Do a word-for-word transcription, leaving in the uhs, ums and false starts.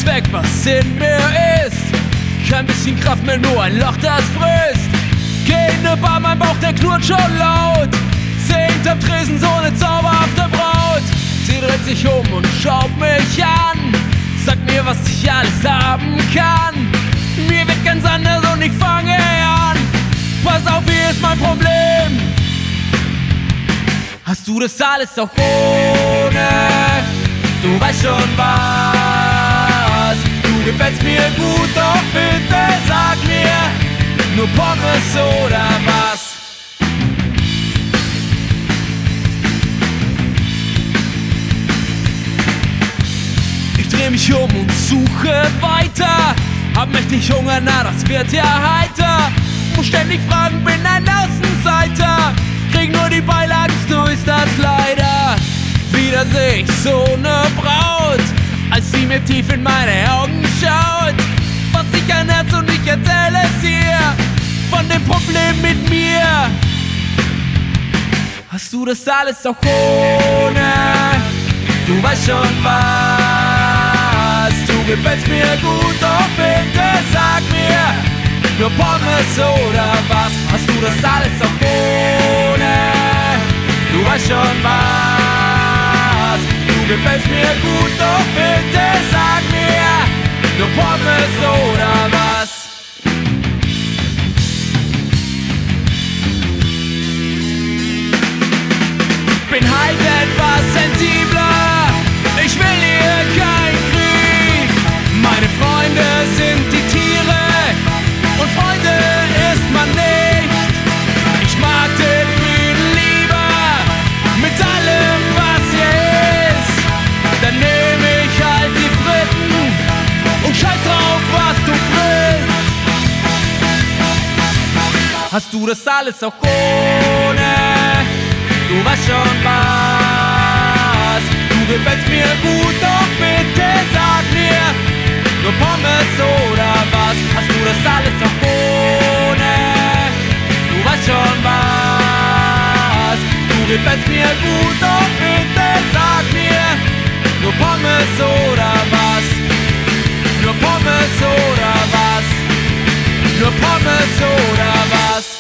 alles weg, was in mir ist. Kein bisschen Kraft mehr, nur ein Loch, das frisst. Geh in ne Bar, mein Bauch, der knurrt schon laut. Seh hinterm Tresen so ne zauberhafte Braut. Sie dreht sich um und schaut mich an. Sagt mir, was ich alles haben kann. Mir wird ganz anders und ich fange an. Pass auf, hier ist mein Problem. Hast du das alles auch ohne? Du weißt schon was. Du gefällst mir gut, doch bitte sag mir nur Pommes oder was? Ich dreh mich um und suche weiter. Hab mächtig Hunger, na das wird ja heiter. Muss ständig fragen, bin ein Außenseiter. Krieg nur die Beilagen, so ist das leider. Wieder seh ich so ne Braut, als sie mir tief in meine Augen schaut. Was ich ein Herz und ich erzähle es ihr von dem Problem mit mir. Hast du das alles auch ohne? Du weißt schon was. Du gefällst mir gut, doch bitte sag mir nur Pommes oder was? Hast du das alles auch ohne? Du weißt schon was. Du gefällst mir gut, doch bitte sag mir nur Pommes oder was? Bin halt etwas sensibler, ich will hier kein Krieg. Meine Freunde sind die Tiere und Freunde ist man nicht. Ich mag den Frieden lieber mit allem, was hier ist. Dann nehm ich halt die Fritten und scheiß drauf, was du frisst. Hast du das alles auch ohne? Du weißt schon was. Du gefällst mir gut, doch bitte sag mir nur Pommes oder was? Hast du das alles auch ohne? Du weißt schon was. Du gefällst mir gut, doch bitte sag mir nur Pommes oder was? Nur Pommes oder was? Nur Pommes oder was?